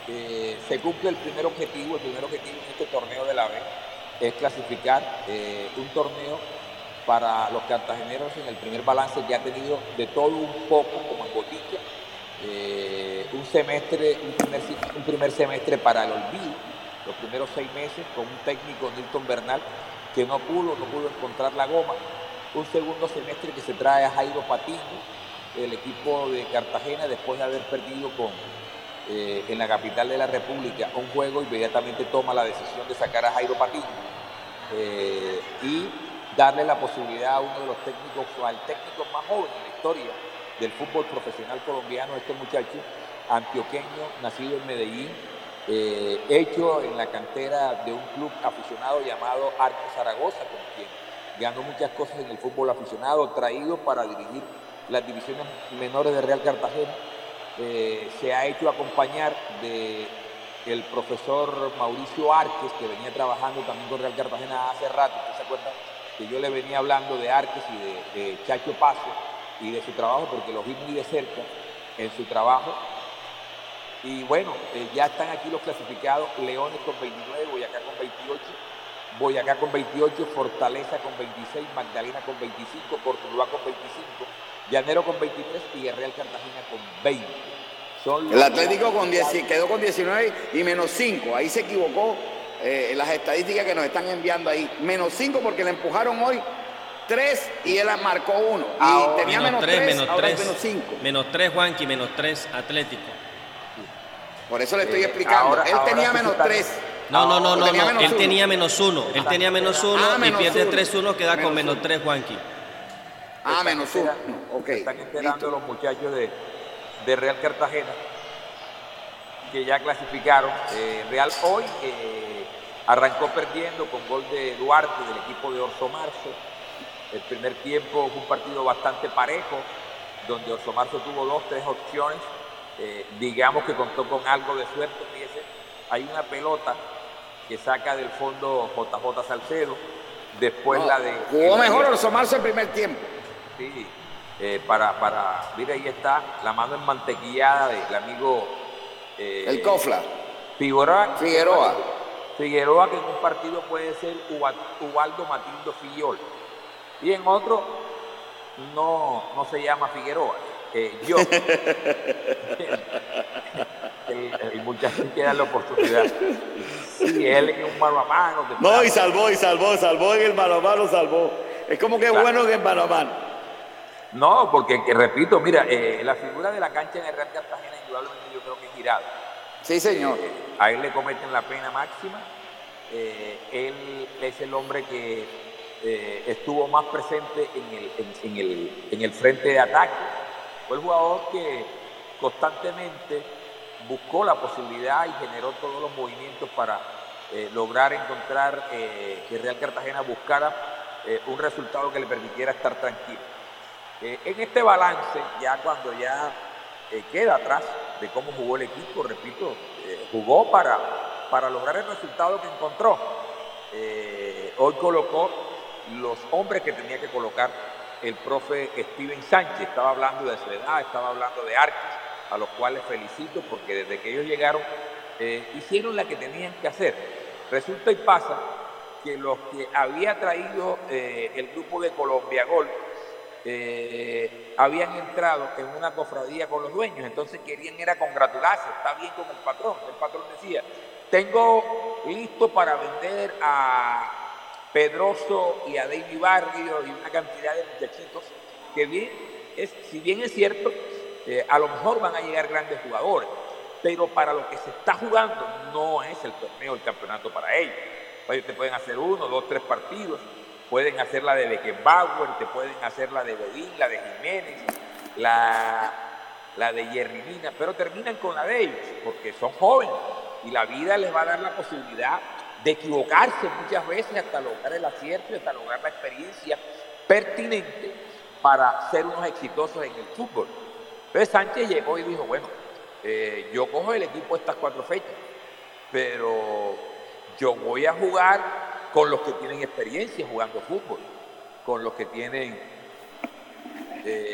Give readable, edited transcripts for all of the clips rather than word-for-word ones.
se cumple el primer objetivo. El primer objetivo en este torneo de la B es clasificar un torneo para los cartageneros. En el primer balance ya ha tenido de todo un poco, como en botica, un primer semestre para el olvido, los primeros 6 meses, con un técnico, Nilton Bernal, que no pudo encontrar la goma. Un segundo semestre que se trae a Jairo Patiño, el equipo de Cartagena, después de haber perdido en la capital de la República un juego, inmediatamente toma la decisión de sacar a Jairo Patiño y darle la posibilidad a uno de los técnicos, al técnico más joven en la historia del fútbol profesional colombiano, este muchacho antioqueño, nacido en Medellín, hecho en la cantera de un club aficionado llamado Arco Zaragoza, con quien ganó muchas cosas en el fútbol aficionado, traído para dirigir las divisiones menores de Real Cartagena. Se ha hecho acompañar del profesor Mauricio Arques, que venía trabajando también con Real Cartagena hace rato. ¿Usted se acuerda que yo le venía hablando de Arques y de Chacho Paso y de su trabajo, porque los vi muy de cerca en su trabajo? Y bueno, ya están aquí los clasificados: Leones con 29, Boyacá con 28, Fortaleza con 26, Magdalena con 25, Cortuluá con 25, Llanero con 23 y el Real Cartagena con 20. El Atlético quedó con 19 y menos 5. Ahí se equivocó las estadísticas que nos están enviando ahí. Menos 5 porque le empujaron hoy 3 y él marcó 1. Y tenía menos 3, ahora es menos 5. Menos 3, Juanqui, menos 3, Atlético. Por eso le estoy explicando. Él tenía menos 3. No. Él tenía menos 1. Él tenía menos 1 y pierde 3-1, queda con menos 3, Juanqui. Menos 1. Ok. Están enterando los muchachos de Real Cartagena que ya clasificaron. Real hoy arrancó perdiendo con gol de Duarte del equipo de Orso Marzo. El primer tiempo fue un partido bastante parejo, donde Orso Marzo tuvo 2-3 opciones. Digamos que contó con algo de suerte. Fíjese, hay una pelota que saca del fondo JJ Salcedo. Después jugó mejor Orso Marzo el primer tiempo. Sí, mira, ahí está la mano enmantequillada del amigo el Cofla Figueroa, que en un partido puede ser Ubaldo Matildo Fillol, y en otro no se llama Figueroa. El muchacho que da la oportunidad. Sí, él en un mano a mano. No, y salvó en el mano a mano, salvó. Es como que claro. Bueno que en mano a mano. No, porque repito, mira, la figura de la cancha en el Real Cartagena indudablemente yo creo que es Girado. Sí, señor. A él le cometen la pena máxima. Él es el hombre que estuvo más presente en el frente de ataque. Fue el jugador que constantemente buscó la posibilidad y generó todos los movimientos para lograr encontrar que Real Cartagena buscara un resultado que le permitiera estar tranquilo. En este balance, ya cuando queda atrás de cómo jugó el equipo, repito, jugó para lograr el resultado que encontró. Hoy colocó los hombres que tenía que colocar el profe Steven Sánchez. Estaba hablando de su edad, estaba hablando de Arques, a los cuales felicito porque desde que ellos llegaron hicieron la que tenían que hacer. Resulta y pasa que los que había traído el grupo de Colombia Gol habían entrado en una cofradía con los dueños, entonces querían era congratularse. Está bien con el patrón. El patrón decía: tengo listo para vender a Pedroso y a David Barrio y una cantidad de muchachitos que si bien es cierto, a lo mejor van a llegar grandes jugadores, pero para lo que se está jugando no es el torneo, el campeonato para ellos. Ellos te pueden hacer 1, 2, 3 partidos, pueden hacer la de Beckenbauer, te pueden hacer la de Bedín, la de Jiménez, la de Jerry Mina, pero terminan con la de ellos, porque son jóvenes y la vida les va a dar la posibilidad de equivocarse muchas veces hasta lograr el acierto y hasta lograr la experiencia pertinente para ser unos exitosos en el fútbol. Entonces Sánchez llegó y dijo: bueno, yo cojo el equipo estas 4 fechas, pero yo voy a jugar con los que tienen experiencia jugando fútbol, con los que tienen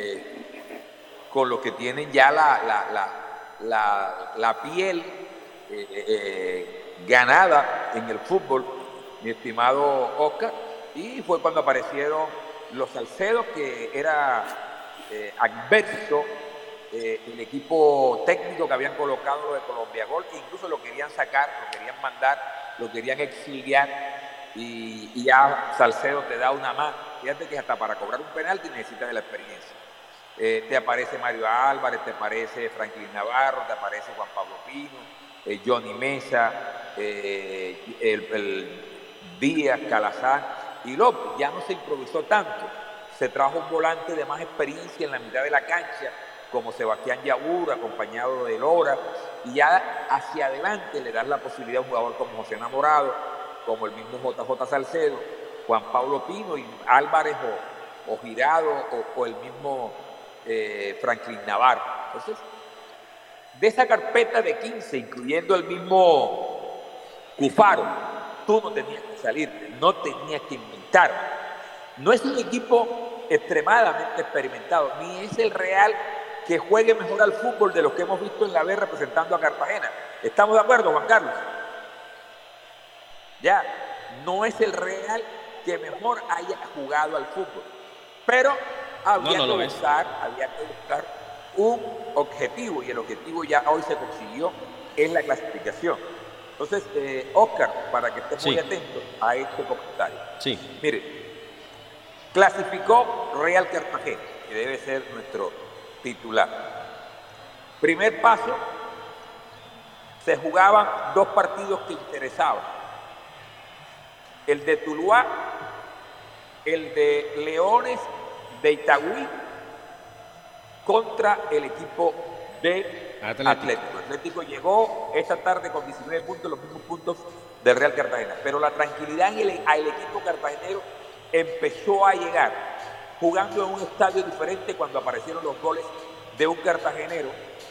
ya la piel ganada en el fútbol, mi estimado Oscar, y fue cuando aparecieron los Salcedos, que era adverso el equipo técnico que habían colocado de Colombia Gol, que incluso lo querían sacar, lo querían mandar, lo querían exiliar, y ya Salcedo te da una más. Fíjate que hasta para cobrar un penalti necesitas de la experiencia. Te aparece Mario Álvarez, te aparece Franklin Navarro, te aparece Juan Pablo Pino, Johnny Mesa, el Díaz, Calazán y López. Ya no se improvisó tanto, se trajo un volante de más experiencia en la mitad de la cancha, como Sebastián Yabur, acompañado de Lora, y ya hacia adelante le das la posibilidad a un jugador como José Enamorado, como el mismo JJ Salcedo, Juan Pablo Pino y Álvarez o Girado o el mismo Franklin Navarro. Entonces, de esa carpeta de 15, incluyendo el mismo Cufaro, tú no tenías que salir, no tenías que inventar. No es un equipo extremadamente experimentado, ni es el Real que juegue mejor al fútbol de los que hemos visto en la B representando a Cartagena. ¿Estamos de acuerdo, Juan Carlos? Ya, no es el Real que mejor haya jugado al fútbol, pero había que buscar un objetivo, y el objetivo ya hoy se consiguió en la clasificación. Entonces, Oscar, para que estés muy atento a este comentario. Sí. Mire, clasificó Real Cartagena, que debe ser nuestro titular. Primer paso, se jugaban dos partidos que interesaban: el de Tuluá, el de Leones de Itagüí contra el equipo de Atlético. Atlético llegó esta tarde con 19 puntos, los mismos puntos del Real Cartagena, pero la tranquilidad al equipo cartagenero empezó a llegar jugando en un estadio diferente cuando aparecieron los goles de un cartagenero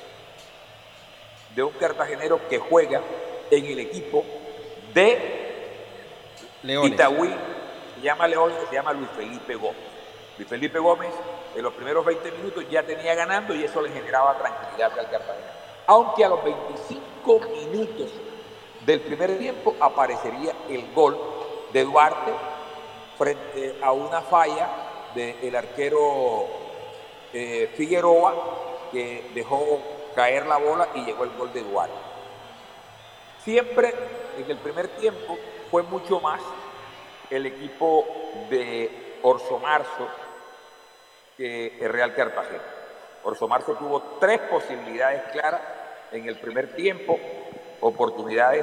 que juega en el equipo de Leones. Itagüí, se llama Leones, se llama Luis Felipe Gómez. Luis Felipe Gómez en los primeros 20 minutos ya tenía ganando y eso le generaba tranquilidad al Cartagena. Aunque a los 25 minutos del primer tiempo aparecería el gol de Duarte frente a una falla del arquero Figueroa, que dejó caer la bola y llegó el gol de Duarte. Siempre en el primer tiempo fue mucho más el equipo de Orso Marzo que el Real Cartagena. Orso Marzo tuvo 3 posibilidades claras en el primer tiempo, oportunidades,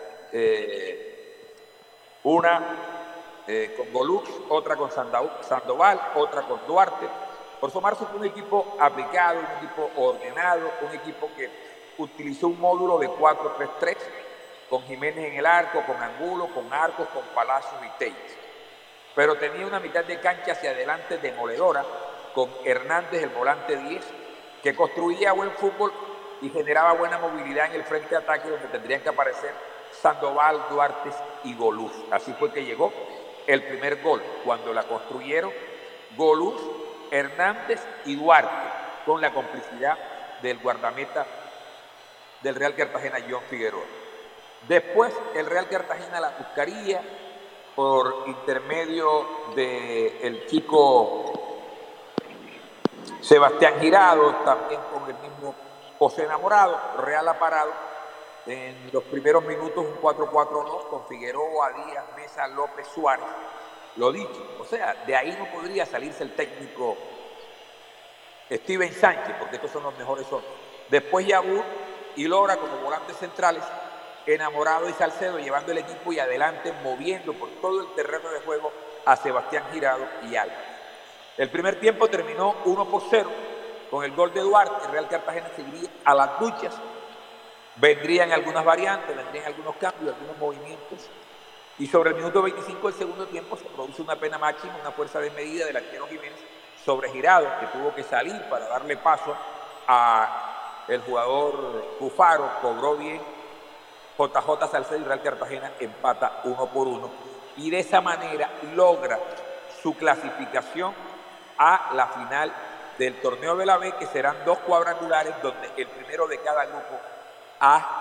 una con Golux, otra con Sandoval, otra con Duarte. Orso Marzo fue un equipo aplicado, un equipo ordenado, un equipo que utilizó un módulo de 4-3-3, con Jiménez en el arco, con Angulo, con Arcos, con Palacios y Telles. Pero tenía una mitad de cancha hacia adelante demoledora, con Hernández, el volante 10, que construía buen fútbol y generaba buena movilidad en el frente de ataque, donde tendrían que aparecer Sandoval, Duarte y Goluz. Así fue que llegó el primer gol, cuando la construyeron Goluz, Hernández y Duarte, con la complicidad del guardameta del Real Cartagena, John Figueroa. Después el Real Cartagena la buscaría por intermedio del chico Sebastián Girado, también con el mismo José Enamorado. Real ha parado en los primeros minutos un 4-4-2 con Figueroa, Díaz, Mesa, López, Suárez. Lo dicho, o sea, de ahí no podría salirse el técnico Steven Sánchez, porque estos son los mejores hombres. Después Yabur y Lora como volantes centrales, Enamorado y Salcedo llevando el equipo y adelante moviendo por todo el terreno de juego a Sebastián Girado y Álvarez. El primer tiempo terminó 1-0 con el gol de Duarte. El Real Cartagena seguiría a las duchas. Vendrían algunas variantes, vendrían algunos cambios, algunos movimientos. Y sobre el minuto 25 del segundo tiempo se produce una pena máxima, una fuerza desmedida del arquero Jiménez sobre Girado, que tuvo que salir para darle paso a el jugador Cufaro. Cobró bien JJ Salcedo y Real Cartagena empata 1-1 y de esa manera logra su clasificación a la final del torneo de la B, que serán 2 cuadrangulares donde el primero de cada grupo A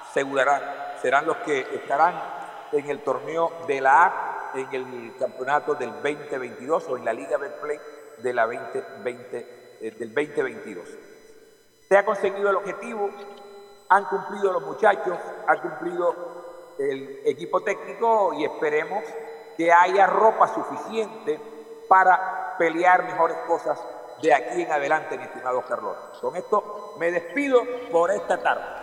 serán los que estarán en el torneo de la A en el campeonato del 2022 o en la Liga Betplay de la del 2022. Se ha conseguido el objetivo, han cumplido los muchachos, ha cumplido el equipo técnico y esperemos que haya ropa suficiente para pelear mejores cosas de aquí en adelante, mi estimado Oscar Lora. Con esto me despido por esta tarde.